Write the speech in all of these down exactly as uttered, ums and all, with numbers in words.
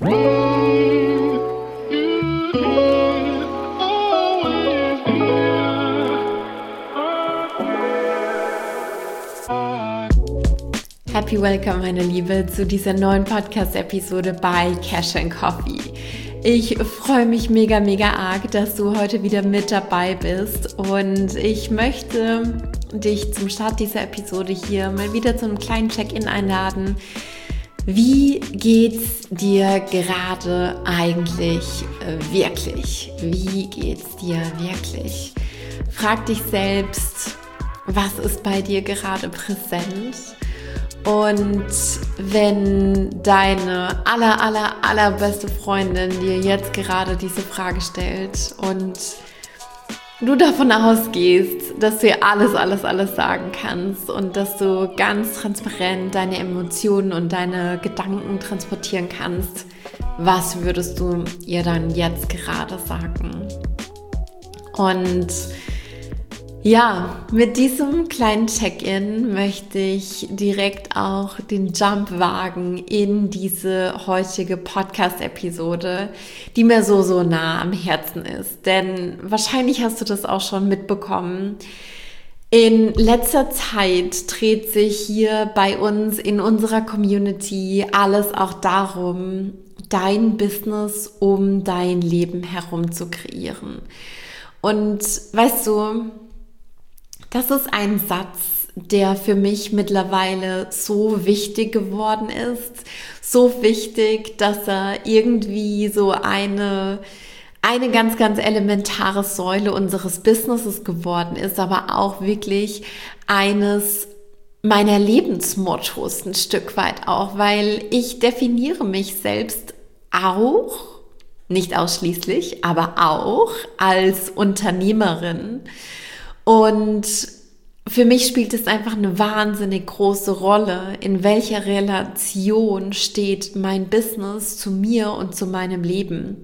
Happy Welcome, meine Liebe, zu dieser neuen Podcast-Episode bei Cash and Coffee. Ich freue mich mega, mega arg, dass du heute wieder mit dabei bist und ich möchte dich zum Start dieser Episode hier mal wieder zu einem kleinen Check-in einladen. Wie geht's dir gerade eigentlich wirklich? Wie geht's dir wirklich? Frag dich selbst, was ist bei dir gerade präsent? Und wenn deine aller, aller, allerbeste Freundin dir jetzt gerade diese Frage stellt und du davon ausgehst, dass du ihr alles, alles, alles sagen kannst und dass du ganz transparent deine Emotionen und deine Gedanken transportieren kannst, was würdest du ihr dann jetzt gerade sagen? Und ja, mit diesem kleinen Check-in möchte ich direkt auch den Jump wagen in diese heutige Podcast-Episode, die mir so, so nah am Herzen ist. Denn wahrscheinlich hast du das auch schon mitbekommen. In letzter Zeit dreht sich hier bei uns in unserer Community alles auch darum, dein Business um dein Leben herum zu kreieren. Und weißt du, das ist ein Satz, der für mich mittlerweile so wichtig geworden ist. So wichtig, dass er irgendwie so eine, eine ganz, ganz elementare Säule unseres Businesses geworden ist, aber auch wirklich eines meiner Lebensmottos ein Stück weit auch, weil ich definiere mich selbst auch, nicht ausschließlich, aber auch als Unternehmerin. Und für mich spielt es einfach eine wahnsinnig große Rolle, in welcher Relation steht mein Business zu mir und zu meinem Leben.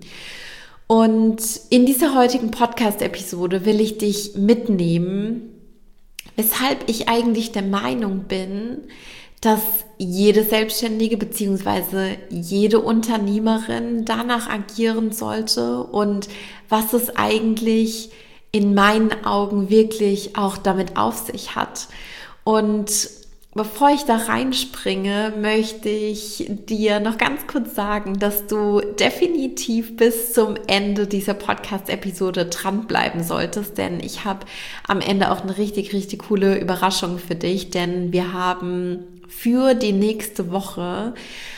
Und in dieser heutigen Podcast-Episode will ich dich mitnehmen, weshalb ich eigentlich der Meinung bin, dass jede Selbstständige bzw. jede Unternehmerin danach agieren sollte und was es eigentlich in meinen Augen wirklich auch damit auf sich hat. Und bevor ich da reinspringe, möchte ich dir noch ganz kurz sagen, dass du definitiv bis zum Ende dieser Podcast-Episode dranbleiben solltest, denn ich habe am Ende auch eine richtig, richtig coole Überraschung für dich, denn wir haben für die nächste Woche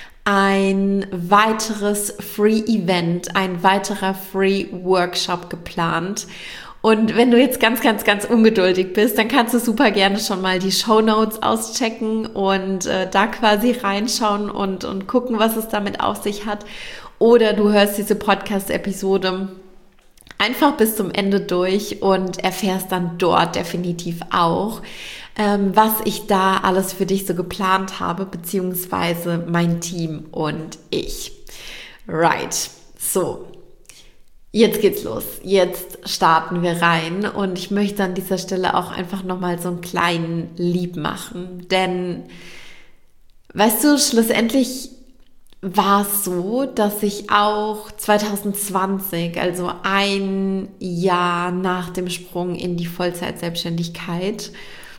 ein weiteres Free-Event, ein weiterer Free-Workshop geplant. Und wenn du jetzt ganz, ganz, ganz ungeduldig bist, dann kannst du super gerne schon mal die Shownotes auschecken und äh, da quasi reinschauen und, und gucken, was es damit auf sich hat. Oder du hörst diese Podcast-Episode einfach bis zum Ende durch und erfährst dann dort definitiv auch, ähm, was ich da alles für dich so geplant habe, beziehungsweise mein Team und ich. Right, so. Jetzt geht's los. Jetzt starten wir rein und ich möchte an dieser Stelle auch einfach nochmal so einen kleinen Lieb machen, denn weißt du, schlussendlich war es so, dass ich auch zwanzig zwanzig, also ein Jahr nach dem Sprung in die Vollzeit-Selbstständigkeit,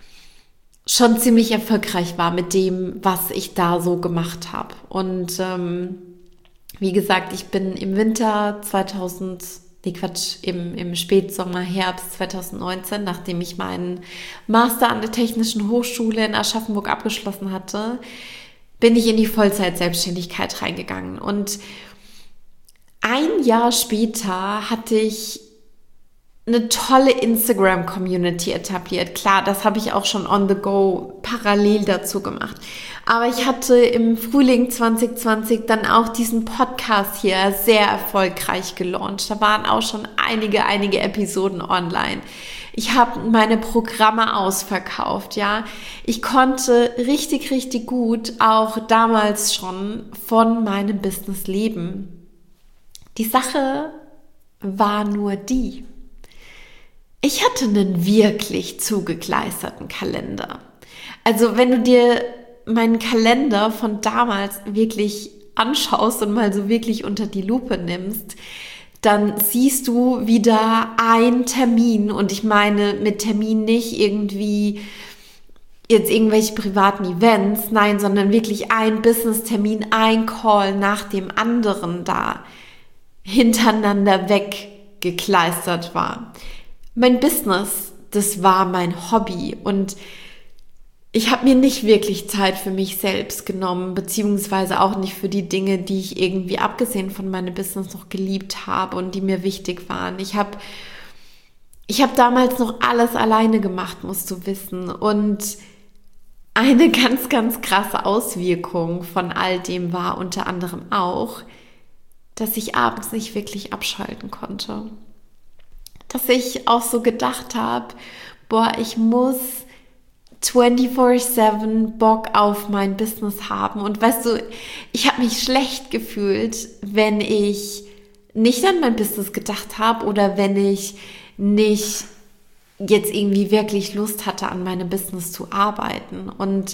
schon ziemlich erfolgreich war mit dem, was ich da so gemacht habe. Und ähm, wie gesagt, ich bin im Winter zweitausend, nee Quatsch, im, im Spätsommer, Herbst zwanzig neunzehn, nachdem ich meinen Master an der Technischen Hochschule in Aschaffenburg abgeschlossen hatte, bin ich in die Vollzeit-Selbstständigkeit reingegangen. Und ein Jahr später hatte ich eine tolle Instagram-Community etabliert. Klar, das habe ich auch schon on the go parallel dazu gemacht. Aber ich hatte im Frühling zwanzig zwanzig dann auch diesen Podcast hier sehr erfolgreich gelauncht. Da waren auch schon einige, einige Episoden online. Ich habe meine Programme ausverkauft, ja. Ich konnte richtig, richtig gut auch damals schon von meinem Business leben. Die Sache war nur die: Ich hatte einen wirklich zugekleisterten Kalender. Also wenn du dir meinen Kalender von damals wirklich anschaust und mal so wirklich unter die Lupe nimmst, dann siehst du wieder ein Termin, und ich meine mit Termin nicht irgendwie jetzt irgendwelche privaten Events, nein, sondern wirklich ein Business-Termin, ein Call nach dem anderen da hintereinander weggekleistert war. Mein Business, das war mein Hobby, und ich habe mir nicht wirklich Zeit für mich selbst genommen, beziehungsweise auch nicht für die Dinge, die ich irgendwie abgesehen von meinem Business noch geliebt habe und die mir wichtig waren. Ich habe ich hab damals noch alles alleine gemacht, musst du wissen. Und eine ganz, ganz krasse Auswirkung von all dem war unter anderem auch, dass ich abends nicht wirklich abschalten konnte. Dass ich auch so gedacht habe, boah, ich muss vierundzwanzig sieben Bock auf mein Business haben. Und weißt du, ich habe mich schlecht gefühlt, wenn ich nicht an mein Business gedacht habe oder wenn ich nicht jetzt irgendwie wirklich Lust hatte, an meinem Business zu arbeiten. Und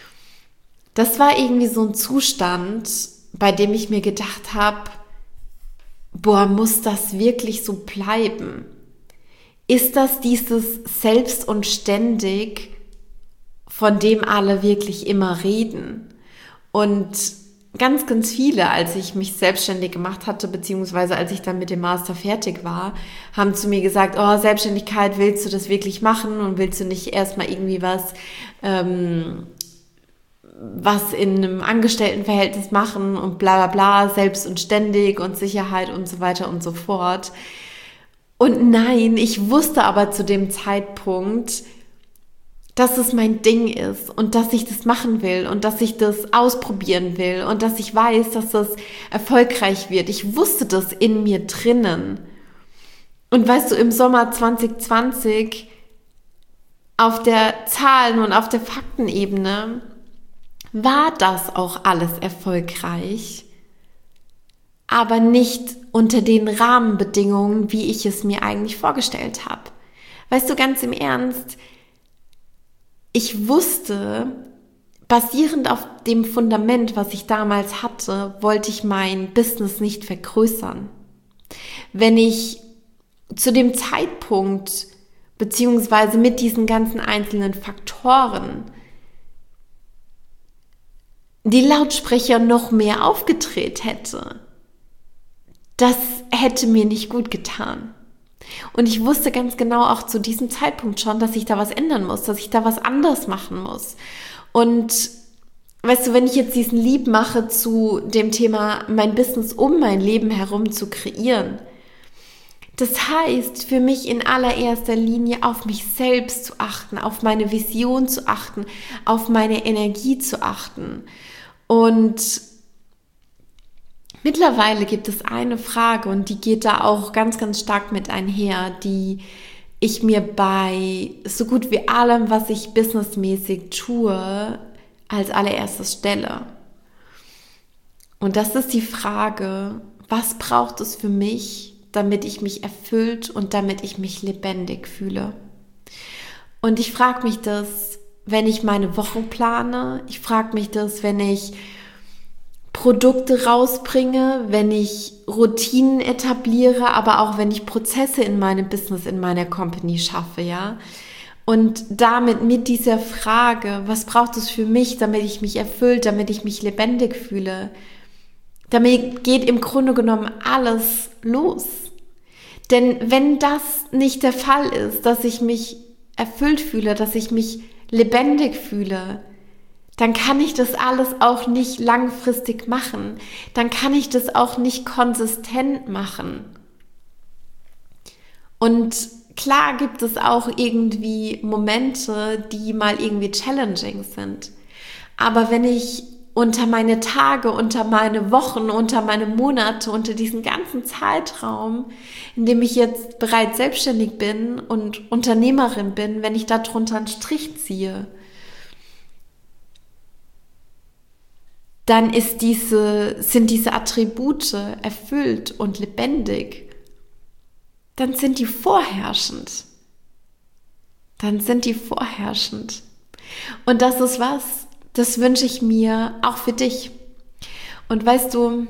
das war irgendwie so ein Zustand, bei dem ich mir gedacht habe, boah, muss das wirklich so bleiben? Ist das dieses Selbst und Ständig, von dem alle wirklich immer reden? Und ganz, ganz viele, als ich mich selbstständig gemacht hatte, beziehungsweise als ich dann mit dem Master fertig war, haben zu mir gesagt, oh, Selbstständigkeit, willst du das wirklich machen und willst du nicht erstmal irgendwie was, ähm, was in einem Angestelltenverhältnis machen und bla bla bla, selbst und ständig und Sicherheit und so weiter und so fort. Und nein, ich wusste aber zu dem Zeitpunkt, dass es mein Ding ist und dass ich das machen will und dass ich das ausprobieren will und dass ich weiß, dass das erfolgreich wird. Ich wusste das in mir drinnen. Und weißt du, im Sommer zwanzig zwanzig auf der Zahlen- und auf der Faktenebene war das auch alles erfolgreich, aber nicht unter den Rahmenbedingungen, wie ich es mir eigentlich vorgestellt habe. Weißt du, ganz im Ernst, ich wusste, basierend auf dem Fundament, was ich damals hatte, wollte ich mein Business nicht vergrößern. Wenn ich zu dem Zeitpunkt, beziehungsweise mit diesen ganzen einzelnen Faktoren, die Lautsprecher noch mehr aufgedreht hätte, das hätte mir nicht gut getan. Und ich wusste ganz genau auch zu diesem Zeitpunkt schon, dass ich da was ändern muss, dass ich da was anders machen muss. Und weißt du, wenn ich jetzt diesen Leap mache zu dem Thema, mein Business um mein Leben herum zu kreieren, das heißt für mich in allererster Linie auf mich selbst zu achten, auf meine Vision zu achten, auf meine Energie zu achten. Und mittlerweile gibt es eine Frage, und die geht da auch ganz, ganz stark mit einher, die ich mir bei so gut wie allem, was ich businessmäßig tue, als allererstes stelle. Und das ist die Frage, was braucht es für mich, damit ich mich erfüllt und damit ich mich lebendig fühle? Und ich frage mich das, wenn ich meine Wochen plane. Ich frage mich das, wenn ich Produkte rausbringe, wenn ich Routinen etabliere, aber auch wenn ich Prozesse in meinem Business, in meiner Company schaffe, ja. Und damit mit dieser Frage, was braucht es für mich, damit ich mich erfüllt, damit ich mich lebendig fühle, damit geht im Grunde genommen alles los. Denn wenn das nicht der Fall ist, dass ich mich erfüllt fühle, dass ich mich lebendig fühle, dann kann ich das alles auch nicht langfristig machen. Dann kann ich das auch nicht konsistent machen. Und klar gibt es auch irgendwie Momente, die mal irgendwie challenging sind. Aber wenn ich unter meine Tage, unter meine Wochen, unter meine Monate, unter diesen ganzen Zeitraum, in dem ich jetzt bereits selbstständig bin und Unternehmerin bin, wenn ich da drunter einen Strich ziehe, dann ist diese, sind diese Attribute erfüllt und lebendig. Dann sind die vorherrschend. Dann sind die vorherrschend. Und das ist was, das wünsche ich mir auch für dich. Und weißt du,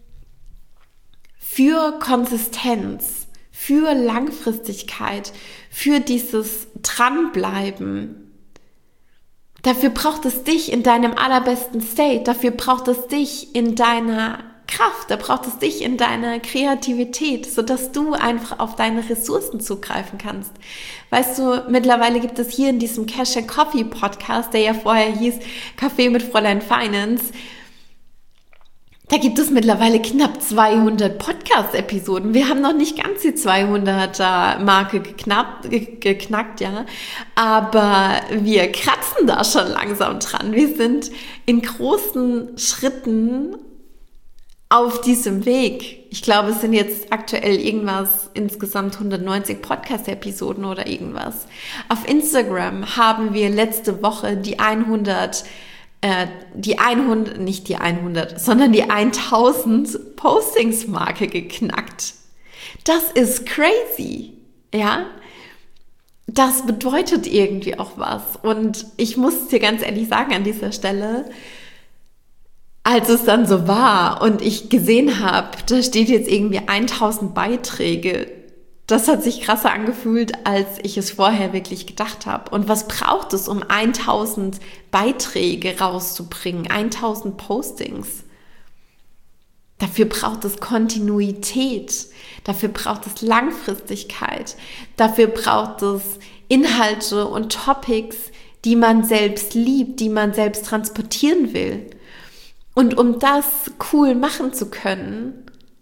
für Konsistenz, für Langfristigkeit, für dieses Dranbleiben, dafür braucht es dich in deinem allerbesten State, dafür braucht es dich in deiner Kraft, da braucht es dich in deiner Kreativität, sodass du einfach auf deine Ressourcen zugreifen kannst. Weißt du, mittlerweile gibt es hier in diesem Cash and Coffee Podcast, der ja vorher hieß Kaffee mit Fräulein Finance, da gibt es mittlerweile knapp zweihundert Podcast-Episoden. Wir haben noch nicht ganz die zweihunderter-Marke geknackt, geknackt, ja. Aber wir kratzen da schon langsam dran. Wir sind in großen Schritten auf diesem Weg. Ich glaube, es sind jetzt aktuell irgendwas, insgesamt hundertneunzig Podcast-Episoden oder irgendwas. Auf Instagram haben wir letzte Woche die hundert die hundert, nicht die hundert, sondern die tausend Postings-Marke geknackt. Das ist crazy, ja. Das bedeutet irgendwie auch was. Und ich muss dir ganz ehrlich sagen an dieser Stelle, als es dann so war und ich gesehen habe, da steht jetzt irgendwie tausend Beiträge, das hat sich krasser angefühlt, als ich es vorher wirklich gedacht habe. Und was braucht es, um tausend Beiträge rauszubringen, tausend Postings? Dafür braucht es Kontinuität, dafür braucht es Langfristigkeit, dafür braucht es Inhalte und Topics, die man selbst liebt, die man selbst transportieren will. Und um das cool machen zu können,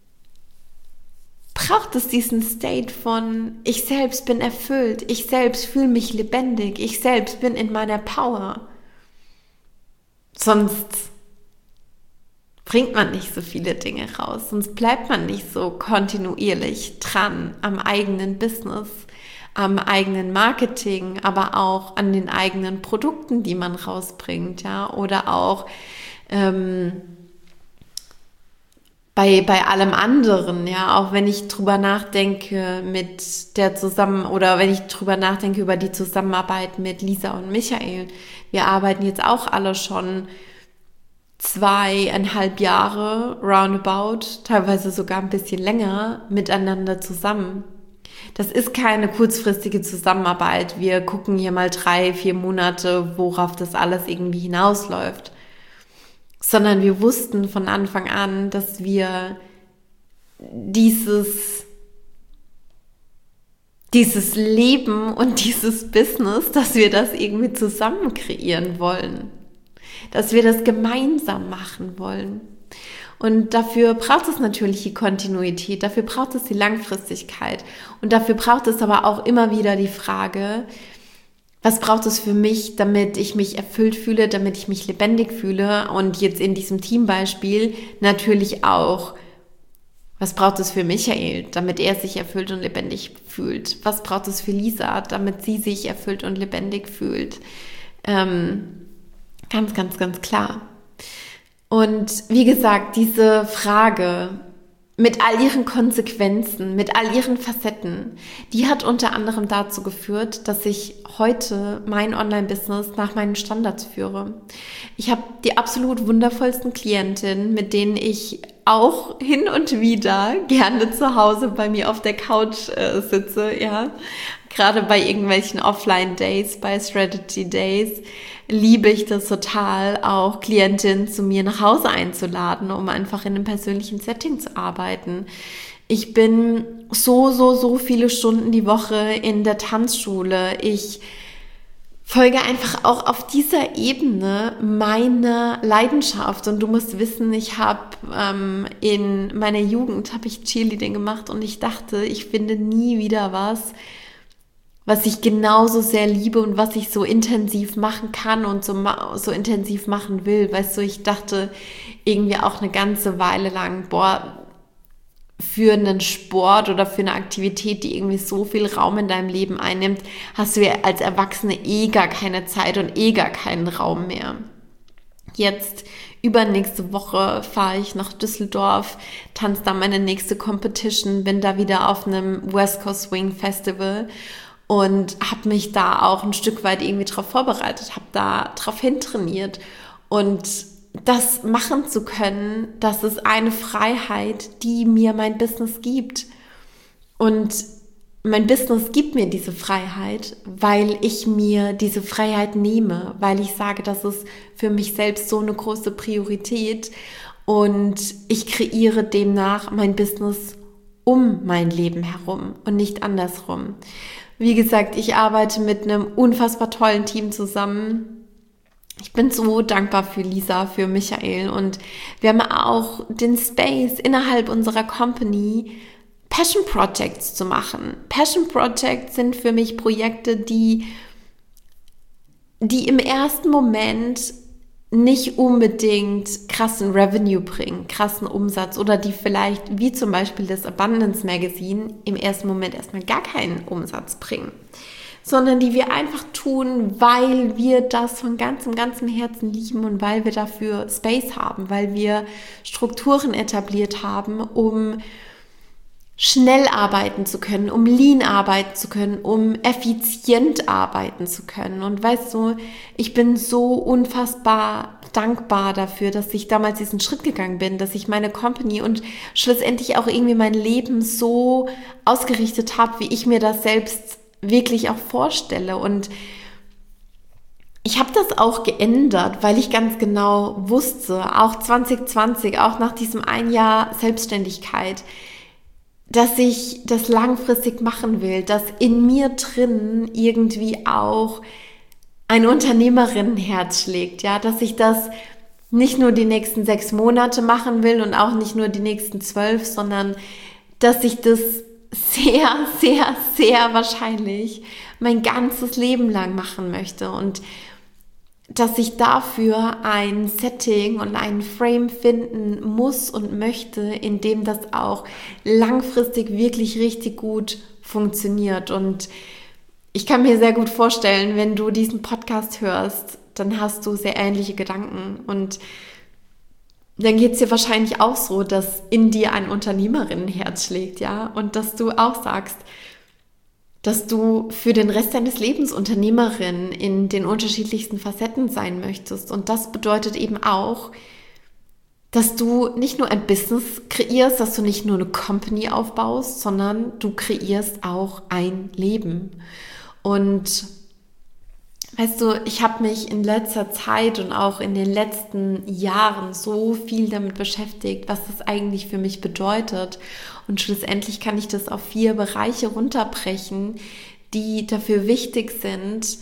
braucht es diesen State von, ich selbst bin erfüllt, ich selbst fühle mich lebendig, ich selbst bin in meiner Power. Sonst bringt man nicht so viele Dinge raus, sonst bleibt man nicht so kontinuierlich dran am eigenen Business, am eigenen Marketing, aber auch an den eigenen Produkten, die man rausbringt, ja, oder auch ähm, Bei, bei allem anderen, ja, auch wenn ich drüber nachdenke mit der Zusammen- oder wenn ich drüber nachdenke über die Zusammenarbeit mit Lisa und Michael. Wir arbeiten jetzt auch alle schon zweieinhalb Jahre, roundabout, teilweise sogar ein bisschen länger, miteinander zusammen. Das ist keine kurzfristige Zusammenarbeit. Wir gucken hier mal drei, vier Monate, worauf das alles irgendwie hinausläuft. Sondern wir wussten von Anfang an, dass wir dieses, dieses Leben und dieses Business, dass wir das irgendwie zusammen kreieren wollen. Dass wir das gemeinsam machen wollen. Und dafür braucht es natürlich die Kontinuität, dafür braucht es die Langfristigkeit. Und dafür braucht es aber auch immer wieder die Frage, was braucht es für mich, damit ich mich erfüllt fühle, damit ich mich lebendig fühle? Und jetzt in diesem Teambeispiel natürlich auch, was braucht es für Michael, damit er sich erfüllt und lebendig fühlt? Was braucht es für Lisa, damit sie sich erfüllt und lebendig fühlt? Ähm, ganz, ganz, ganz klar. Und wie gesagt, diese Frage mit all ihren Konsequenzen, mit all ihren Facetten, die hat unter anderem dazu geführt, dass ich heute mein Online-Business nach meinen Standards führe. Ich habe die absolut wundervollsten Klientinnen, mit denen ich auch hin und wieder gerne zu Hause bei mir auf der Couch äh, sitze, ja. Gerade bei irgendwelchen Offline-Days, bei Strategy-Days, liebe ich das total, auch Klientinnen zu mir nach Hause einzuladen, um einfach in einem persönlichen Setting zu arbeiten. Ich bin so, so, so viele Stunden die Woche in der Tanzschule. Ich folge einfach auch auf dieser Ebene meiner Leidenschaft. Und du musst wissen, ich habe ähm, in meiner Jugend habe ich Cheerleading gemacht und ich dachte, ich finde nie wieder was, was ich genauso sehr liebe und was ich so intensiv machen kann und so, so intensiv machen will. Weißt du, ich dachte irgendwie auch eine ganze Weile lang, boah, für einen Sport oder für eine Aktivität, die irgendwie so viel Raum in deinem Leben einnimmt, hast du ja als Erwachsene eh gar keine Zeit und eh gar keinen Raum mehr. Jetzt übernächste Woche fahre ich nach Düsseldorf, tanze da meine nächste Competition, bin da wieder auf einem West Coast Swing Festival und habe mich da auch ein Stück weit irgendwie drauf vorbereitet, habe da drauf hintrainiert und das machen zu können, das ist eine Freiheit, die mir mein Business gibt. Und mein Business gibt mir diese Freiheit, weil ich mir diese Freiheit nehme, weil ich sage, das ist für mich selbst so eine große Priorität und ich kreiere demnach mein Business um mein Leben herum und nicht andersrum. Wie gesagt, ich arbeite mit einem unfassbar tollen Team zusammen. Ich bin so dankbar für Lisa, für Michael und wir haben auch den Space innerhalb unserer Company, Passion Projects zu machen. Passion Projects sind für mich Projekte, die, die im ersten Moment nicht unbedingt krassen Revenue bringen, krassen Umsatz oder die vielleicht, wie zum Beispiel das Abundance Magazine, im ersten Moment erstmal gar keinen Umsatz bringen, sondern die wir einfach tun, weil wir das von ganzem, ganzem Herzen lieben und weil wir dafür Space haben, weil wir Strukturen etabliert haben, um schnell arbeiten zu können, um lean arbeiten zu können, um effizient arbeiten zu können. Und weißt du, ich bin so unfassbar dankbar dafür, dass ich damals diesen Schritt gegangen bin, dass ich meine Company und schlussendlich auch irgendwie mein Leben so ausgerichtet habe, wie ich mir das selbst wirklich auch vorstelle. Und ich habe das auch geändert, weil ich ganz genau wusste, auch zwanzig zwanzig, auch nach diesem ein Jahr Selbstständigkeit, dass ich das langfristig machen will, dass in mir drin irgendwie auch ein Unternehmerinnenherz schlägt, ja, dass ich das nicht nur die nächsten sechs Monate machen will und auch nicht nur die nächsten zwölf, sondern dass ich das sehr, sehr, sehr wahrscheinlich mein ganzes Leben lang machen möchte und dass ich dafür ein Setting und einen Frame finden muss und möchte, in dem das auch langfristig wirklich richtig gut funktioniert. Und ich kann mir sehr gut vorstellen, wenn du diesen Podcast hörst, dann hast du sehr ähnliche Gedanken und dann geht es dir wahrscheinlich auch so, dass in dir ein Unternehmerinnenherz schlägt, ja, und dass du auch sagst, dass du für den Rest deines Lebens Unternehmerin in den unterschiedlichsten Facetten sein möchtest. Und das bedeutet eben auch, dass du nicht nur ein Business kreierst, dass du nicht nur eine Company aufbaust, sondern du kreierst auch ein Leben. Und weißt du, ich habe mich in letzter Zeit und auch in den letzten Jahren so viel damit beschäftigt, was das eigentlich für mich bedeutet. Und schlussendlich kann ich das auf vier Bereiche runterbrechen, die dafür wichtig sind,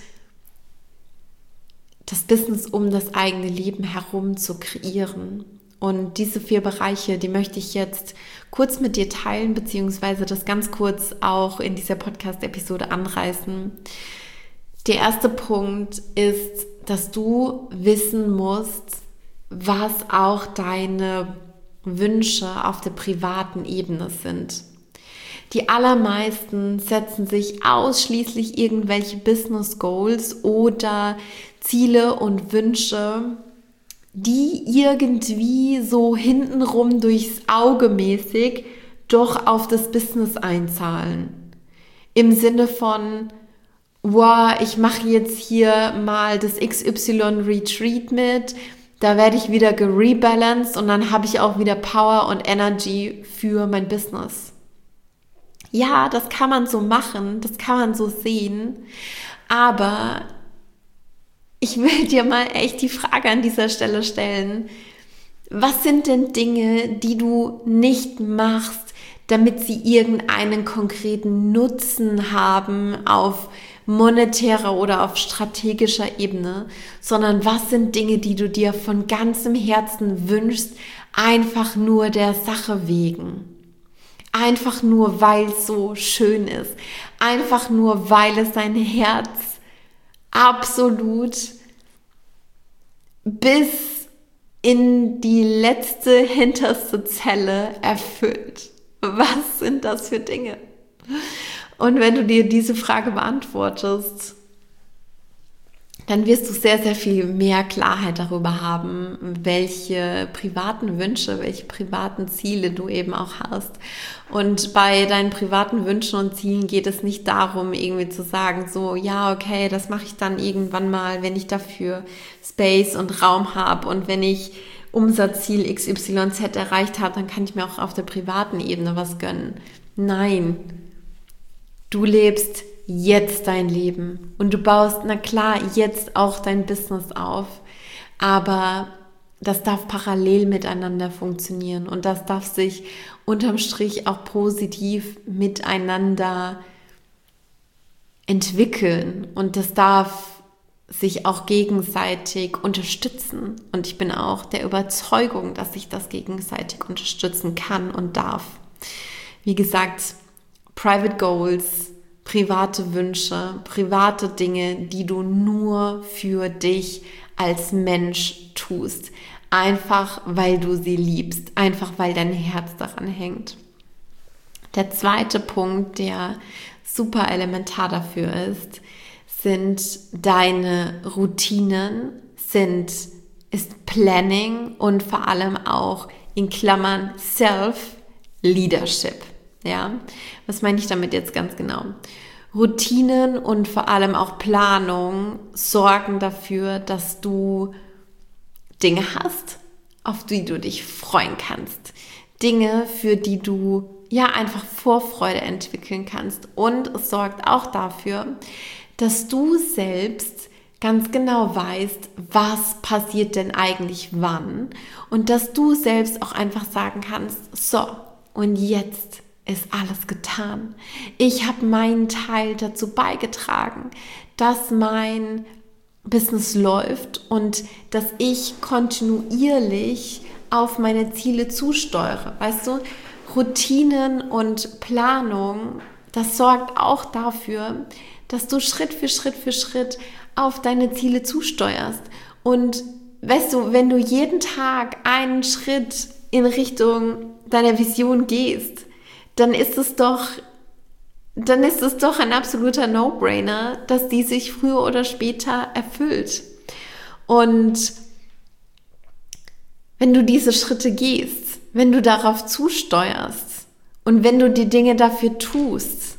das Business um das eigene Leben herum zu kreieren. Und diese vier Bereiche, die möchte ich jetzt kurz mit dir teilen, beziehungsweise das ganz kurz auch in dieser Podcast-Episode anreißen. Der erste Punkt ist, dass du wissen musst, was auch deine Wünsche auf der privaten Ebene sind. Die allermeisten setzen sich ausschließlich irgendwelche Business Goals oder Ziele und Wünsche, die irgendwie so hintenrum durchs Auge mäßig doch auf das Business einzahlen. Im Sinne von, wow, ich mache jetzt hier mal das X Y Retreat mit, da werde ich wieder gerebalanced und dann habe ich auch wieder Power und Energy für mein Business. Ja, das kann man so machen, das kann man so sehen, aber ich will dir mal echt die Frage an dieser Stelle stellen, was sind denn Dinge, die du nicht machst, damit sie irgendeinen konkreten Nutzen haben auf monetärer oder auf strategischer Ebene, sondern was sind Dinge, die du dir von ganzem Herzen wünschst, einfach nur der Sache wegen. Einfach nur, weil es so schön ist. Einfach nur, weil es dein Herz absolut bis in die letzte, hinterste Zelle erfüllt. Was sind das für Dinge? Und wenn du dir diese Frage beantwortest, dann wirst du sehr, sehr viel mehr Klarheit darüber haben, welche privaten Wünsche, welche privaten Ziele du eben auch hast. Und bei deinen privaten Wünschen und Zielen geht es nicht darum, irgendwie zu sagen, so, ja, okay, das mache ich dann irgendwann mal, wenn ich dafür Space und Raum habe und wenn ich Umsatzziel X Y Z erreicht habe, dann kann ich mir auch auf der privaten Ebene was gönnen. Nein, du lebst jetzt dein Leben und du baust, na klar, jetzt auch dein Business auf, aber das darf parallel miteinander funktionieren und das darf sich unterm Strich auch positiv miteinander entwickeln und das darf sich auch gegenseitig unterstützen. Und ich bin auch der Überzeugung, dass sich das gegenseitig unterstützen kann und darf. Wie gesagt, Private Goals, private Wünsche, private Dinge, die du nur für dich als Mensch tust. Einfach, weil du sie liebst. Einfach, weil dein Herz daran hängt. Der zweite Punkt, der super elementar dafür ist, sind deine Routinen, sind, ist Planning und vor allem auch in Klammern Self-Leadership. Ja, was meine ich damit jetzt ganz genau? Routinen und vor allem auch Planung sorgen dafür, dass du Dinge hast, auf die du dich freuen kannst. Dinge, für die du ja einfach Vorfreude entwickeln kannst. Und es sorgt auch dafür, dass du selbst ganz genau weißt, was passiert denn eigentlich wann und dass du selbst auch einfach sagen kannst, so, und jetzt ist alles getan. Ich habe meinen Teil dazu beigetragen, dass mein Business läuft und dass ich kontinuierlich auf meine Ziele zusteuere. Weißt du, Routinen und Planung, das sorgt auch dafür, dass du Schritt für Schritt für Schritt auf deine Ziele zusteuerst. Und weißt du, wenn du jeden Tag einen Schritt in Richtung deiner Vision gehst, dann ist es doch, dann ist es doch ein absoluter No-Brainer, dass die sich früher oder später erfüllt. Und wenn du diese Schritte gehst, wenn du darauf zusteuerst und wenn du die Dinge dafür tust,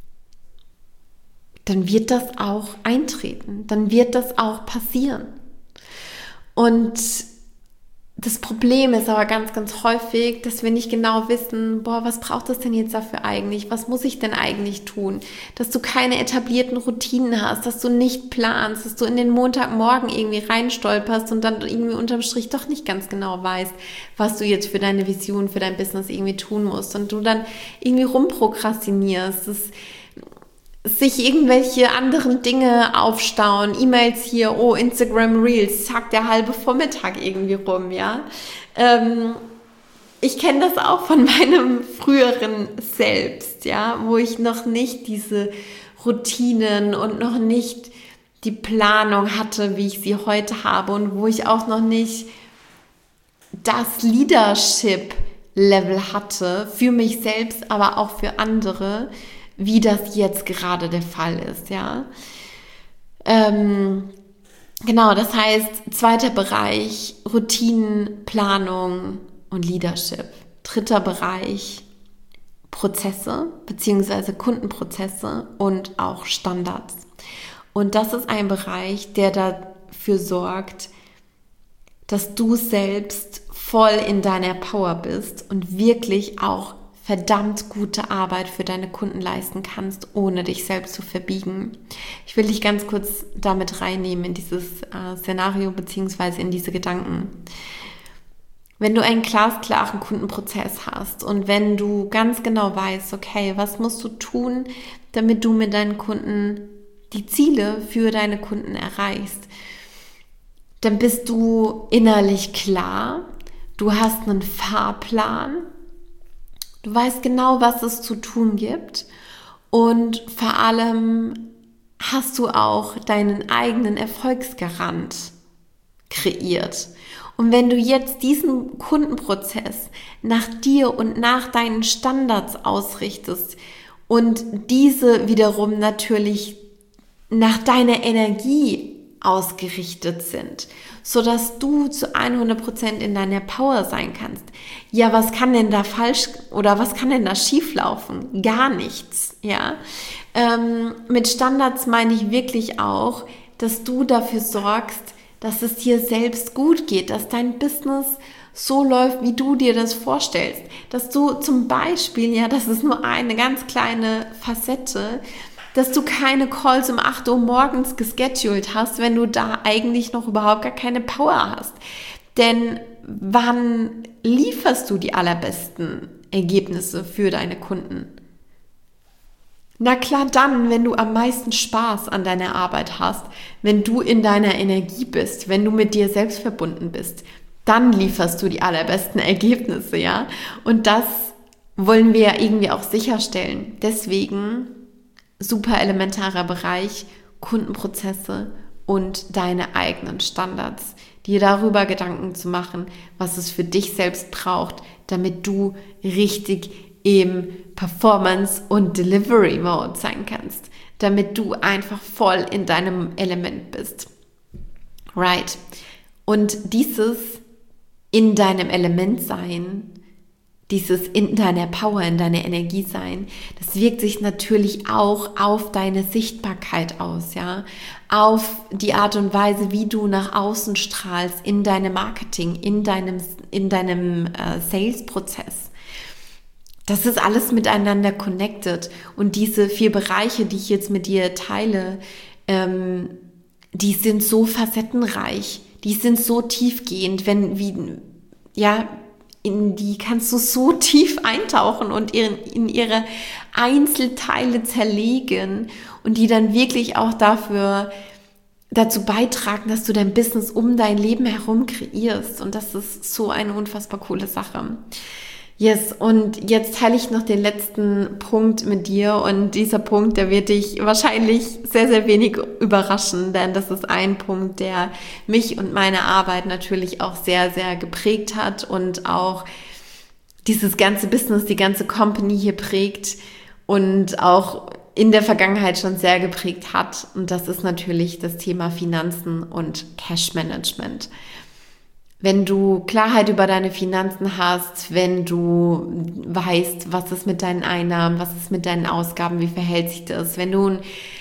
dann wird das auch eintreten, dann wird das auch passieren. Und das Problem ist aber ganz, ganz häufig, dass wir nicht genau wissen, boah, was braucht es denn jetzt dafür eigentlich? Was muss ich denn eigentlich tun? Dass du keine etablierten Routinen hast, dass du nicht planst, dass du in den Montagmorgen irgendwie reinstolperst und dann irgendwie unterm Strich doch nicht ganz genau weißt, was du jetzt für deine Vision, für dein Business irgendwie tun musst und du dann irgendwie rumprokrastinierst. Das sich irgendwelche anderen Dinge aufstauen, E-Mails hier, oh, Instagram Reels, zack, der halbe Vormittag irgendwie rum, ja. Ähm, ich kenne das auch von meinem früheren Selbst, ja, wo ich noch nicht diese Routinen und noch nicht die Planung hatte, wie ich sie heute habe und wo ich auch noch nicht das Leadership-Level hatte, für mich selbst, aber auch für andere, wie das jetzt gerade der Fall ist, ja. Ähm, genau, das heißt, zweiter Bereich, Routinen, Planung und Leadership. Dritter Bereich, Prozesse beziehungsweise Kundenprozesse und auch Standards. Und das ist ein Bereich, der dafür sorgt, dass du selbst voll in deiner Power bist und wirklich auch verdammt gute Arbeit für deine Kunden leisten kannst, ohne dich selbst zu verbiegen. Ich will dich ganz kurz damit reinnehmen in dieses äh, Szenario beziehungsweise in diese Gedanken. Wenn du einen glasklaren Kundenprozess hast und wenn du ganz genau weißt, okay, was musst du tun, damit du mit deinen Kunden die Ziele für deine Kunden erreichst, dann bist du innerlich klar, du hast einen Fahrplan, du weißt genau, was es zu tun gibt und vor allem hast du auch deinen eigenen Erfolgsgarant kreiert. Und wenn du jetzt diesen Kundenprozess nach dir und nach deinen Standards ausrichtest und diese wiederum natürlich nach deiner Energie ausgerichtet sind, sodass du zu hundert Prozent in deiner Power sein kannst. Ja, was kann denn da falsch oder was kann denn da schief laufen? Gar nichts, ja. Ähm, mit Standards meine ich wirklich auch, dass du dafür sorgst, dass es dir selbst gut geht, dass dein Business so läuft, wie du dir das vorstellst. Dass du zum Beispiel, ja, das ist nur eine ganz kleine Facette, dass du keine Calls um acht Uhr morgens gescheduled hast, wenn du da eigentlich noch überhaupt gar keine Power hast. Denn wann lieferst du die allerbesten Ergebnisse für deine Kunden? Na klar, dann, wenn du am meisten Spaß an deiner Arbeit hast, wenn du in deiner Energie bist, wenn du mit dir selbst verbunden bist, dann lieferst du die allerbesten Ergebnisse, ja? Und das wollen wir ja irgendwie auch sicherstellen. Deswegen super elementarer Bereich, Kundenprozesse und deine eigenen Standards. Dir darüber Gedanken zu machen, was es für dich selbst braucht, damit du richtig im Performance- und Delivery-Mode sein kannst. Damit du einfach voll in deinem Element bist. Right. Und dieses in deinem Element sein, dieses in deiner Power, in deiner Energie sein, das wirkt sich natürlich auch auf deine Sichtbarkeit aus, ja, auf die Art und Weise, wie du nach außen strahlst in deinem Marketing, in deinem, in deinem äh, Sales-Prozess. Das ist alles miteinander connected und diese vier Bereiche, die ich jetzt mit dir teile, ähm, die sind so facettenreich, die sind so tiefgehend, wenn wie ja in die kannst du so tief eintauchen und in, in ihre Einzelteile zerlegen und die dann wirklich auch dafür dazu beitragen, dass du dein Business um dein Leben herum kreierst. Und das ist so eine unfassbar coole Sache. Yes, und jetzt teile ich noch den letzten Punkt mit dir und dieser Punkt, der wird dich wahrscheinlich sehr, sehr wenig überraschen, denn das ist ein Punkt, der mich und meine Arbeit natürlich auch sehr, sehr geprägt hat und auch dieses ganze Business, die ganze Company hier prägt und auch in der Vergangenheit schon sehr geprägt hat. Und das ist natürlich das Thema Finanzen und Cash Management. Wenn du Klarheit über deine Finanzen hast, wenn du weißt, was ist mit deinen Einnahmen, was ist mit deinen Ausgaben, wie verhält sich das, wenn du ein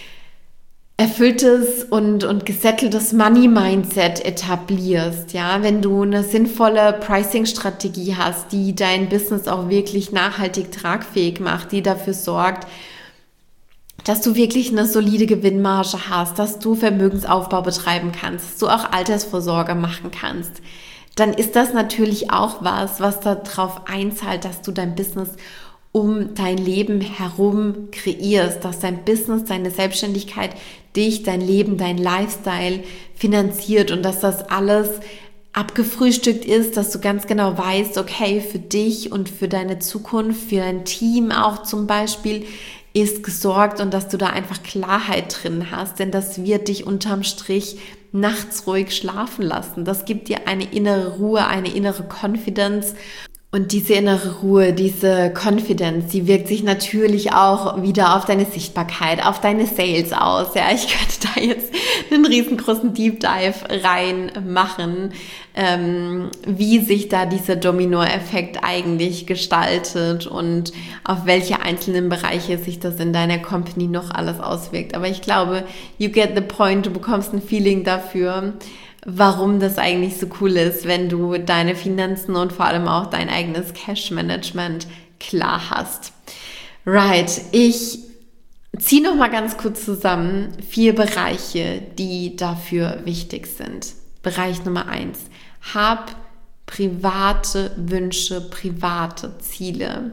erfülltes und, und gesetteltes Money-Mindset etablierst, ja, wenn du eine sinnvolle Pricing-Strategie hast, die dein Business auch wirklich nachhaltig tragfähig macht, die dafür sorgt, dass du wirklich eine solide Gewinnmarge hast, dass du Vermögensaufbau betreiben kannst, dass du auch Altersvorsorge machen kannst, dann ist das natürlich auch was, was darauf einzahlt, dass du dein Business um dein Leben herum kreierst, dass dein Business, deine Selbstständigkeit dich, dein Leben, dein Lifestyle finanziert und dass das alles abgefrühstückt ist, dass du ganz genau weißt, okay, für dich und für deine Zukunft, für dein Team auch zum Beispiel, ist gesorgt und dass du da einfach Klarheit drin hast, denn das wird dich unterm Strich nachts ruhig schlafen lassen. Das gibt dir eine innere Ruhe, eine innere Confidence. Und diese innere Ruhe, diese Confidence, die wirkt sich natürlich auch wieder auf deine Sichtbarkeit, auf deine Sales aus. Ja, ich könnte da jetzt einen riesengroßen Deep Dive rein machen, ähm, wie sich da dieser Domino-Effekt eigentlich gestaltet und auf welche einzelnen Bereiche sich das in deiner Company noch alles auswirkt. Aber ich glaube, you get the point, du bekommst ein Feeling dafür, warum das eigentlich so cool ist, wenn du deine Finanzen und vor allem auch dein eigenes Cash-Management klar hast. Right, ich ziehe noch mal ganz kurz zusammen vier Bereiche, die dafür wichtig sind. Bereich Nummer eins, hab private Wünsche, private Ziele.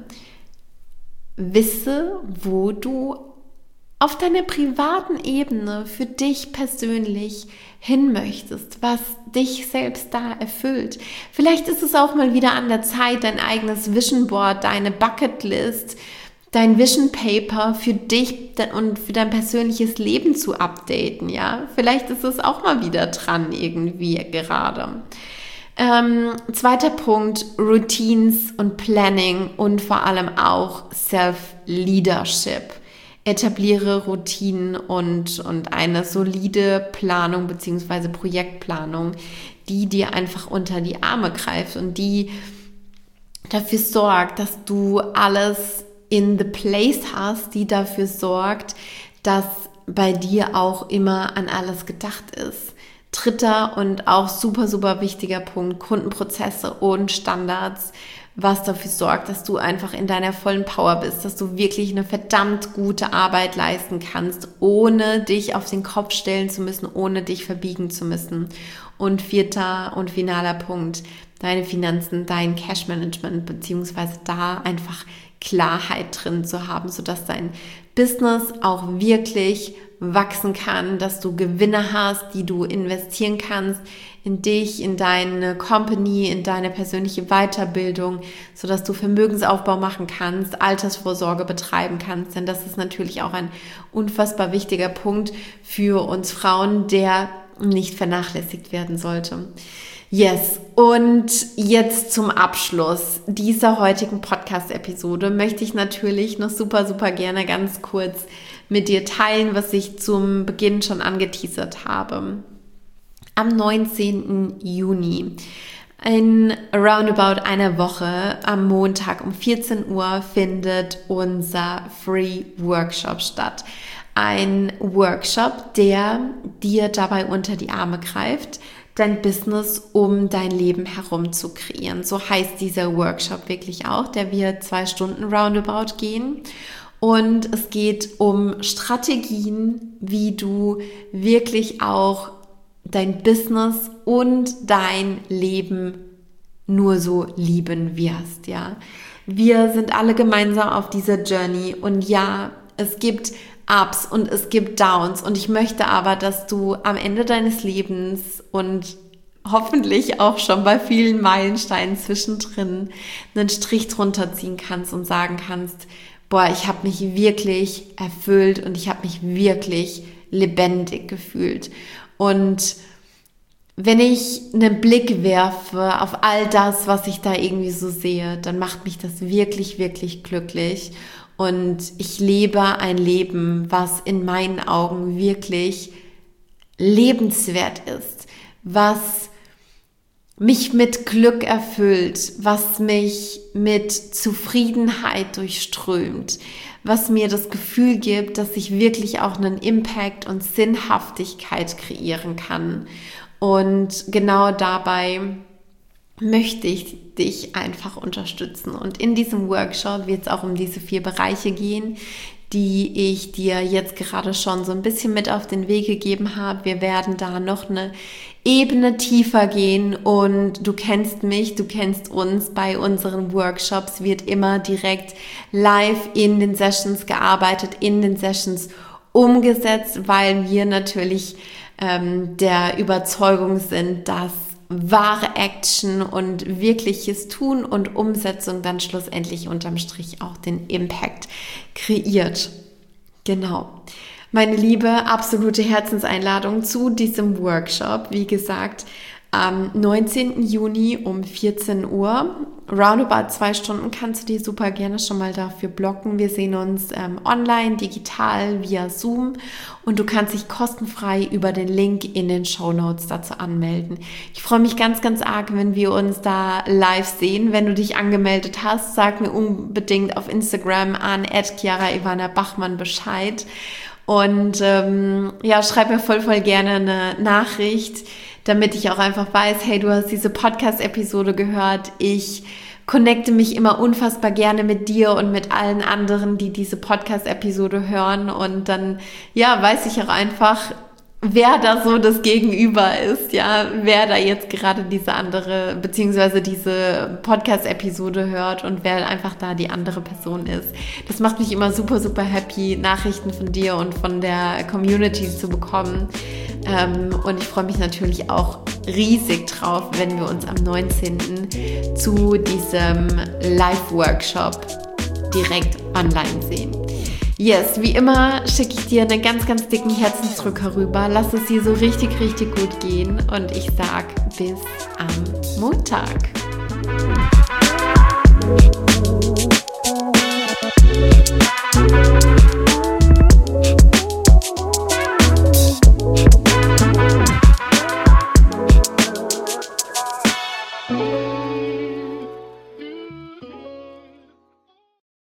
Wisse, wo du auf deiner privaten Ebene für dich persönlich hin möchtest, was dich selbst da erfüllt. Vielleicht ist es auch mal wieder an der Zeit, dein eigenes Vision Board, deine Bucketlist, dein Vision Paper für dich und für dein persönliches Leben zu updaten, ja? Vielleicht ist es auch mal wieder dran irgendwie gerade. Ähm, zweiter Punkt, Routines und Planning und vor allem auch Self-Leadership. etabliere Routinen und, und eine solide Planung bzw. Projektplanung, die dir einfach unter die Arme greift und die dafür sorgt, dass du alles in the place hast, die dafür sorgt, dass bei dir auch immer an alles gedacht ist. Dritter und auch super, super wichtiger Punkt, Kundenprozesse und Standards, was dafür sorgt, dass du einfach in deiner vollen Power bist, dass du wirklich eine verdammt gute Arbeit leisten kannst, ohne dich auf den Kopf stellen zu müssen, ohne dich verbiegen zu müssen. Und vierter und finaler Punkt, deine Finanzen, dein Cashmanagement, beziehungsweise da einfach Klarheit drin zu haben, sodass dein Business auch wirklich wachsen kann, dass du Gewinne hast, die du investieren kannst in dich, in deine Company, in deine persönliche Weiterbildung, sodass du Vermögensaufbau machen kannst, Altersvorsorge betreiben kannst, denn das ist natürlich auch ein unfassbar wichtiger Punkt für uns Frauen, der nicht vernachlässigt werden sollte. Yes, und jetzt zum Abschluss dieser heutigen Podcast-Episode möchte ich natürlich noch super, super gerne ganz kurz mit dir teilen, was ich zum Beginn schon angeteasert habe. Am neunzehnten Juni, in roundabout einer Woche, am Montag um vierzehn Uhr findet unser Free Workshop statt. Ein Workshop, der dir dabei unter die Arme greift, dein Business um dein Leben herum zu kreieren. So heißt dieser Workshop wirklich auch, der wird zwei Stunden roundabout gehen. Und es geht um Strategien, wie du wirklich auch dein Business und dein Leben nur so lieben wirst, ja. Wir sind alle gemeinsam auf dieser Journey und ja, es gibt Ups und es gibt Downs und ich möchte aber, dass du am Ende deines Lebens und hoffentlich auch schon bei vielen Meilensteinen zwischendrin einen Strich drunter ziehen kannst und sagen kannst, boah, ich habe mich wirklich erfüllt und ich habe mich wirklich lebendig gefühlt. Und wenn ich einen Blick werfe auf all das, was ich da irgendwie so sehe, dann macht mich das wirklich, wirklich glücklich. Und ich lebe ein Leben, was in meinen Augen wirklich lebenswert ist, was mich mit Glück erfüllt, was mich mit Zufriedenheit durchströmt, was mir das Gefühl gibt, dass ich wirklich auch einen Impact und Sinnhaftigkeit kreieren kann. Und genau dabei möchte ich dich einfach unterstützen. Und in diesem Workshop wird es auch um diese vier Bereiche gehen, die ich dir jetzt gerade schon so ein bisschen mit auf den Weg gegeben habe. Wir werden da noch eine Ebene tiefer gehen und du kennst mich, du kennst uns, bei unseren Workshops wird immer direkt live in den Sessions gearbeitet, in den Sessions umgesetzt, weil wir natürlich ähm, der Überzeugung sind, dass wahre Action und wirkliches Tun und Umsetzung dann schlussendlich unterm Strich auch den Impact kreiert. Genau. Meine Liebe, absolute Herzenseinladung zu diesem Workshop. Wie gesagt, am neunzehnten Juni um vierzehn Uhr. Roundabout zwei Stunden kannst du dir super gerne schon mal dafür blocken. Wir sehen uns ähm, online, digital, via Zoom und du kannst dich kostenfrei über den Link in den Shownotes dazu anmelden. Ich freue mich ganz, ganz arg, wenn wir uns da live sehen. Wenn du dich angemeldet hast, sag mir unbedingt auf Instagram an at Chiara Ivana Bachmann Bescheid und ähm, ja, schreib mir voll, voll gerne eine Nachricht, damit ich auch einfach weiß, hey, du hast diese Podcast-Episode gehört. Ich connecte mich immer unfassbar gerne mit dir und mit allen anderen, die diese Podcast-Episode hören. Und dann, ja, weiß ich auch einfach, wer da so das Gegenüber ist, ja, wer da jetzt gerade diese andere, beziehungsweise diese Podcast-Episode hört und wer einfach da die andere Person ist. Das macht mich immer super, super happy, Nachrichten von dir und von der Community zu bekommen. Ähm, und ich freue mich natürlich auch riesig drauf, wenn wir uns am neunzehnten zu diesem Live-Workshop direkt online sehen. Yes, wie immer schicke ich dir einen ganz, ganz dicken Herzensdruck herüber. Lass es dir so richtig, richtig gut gehen und ich sag bis am Montag. Thank you.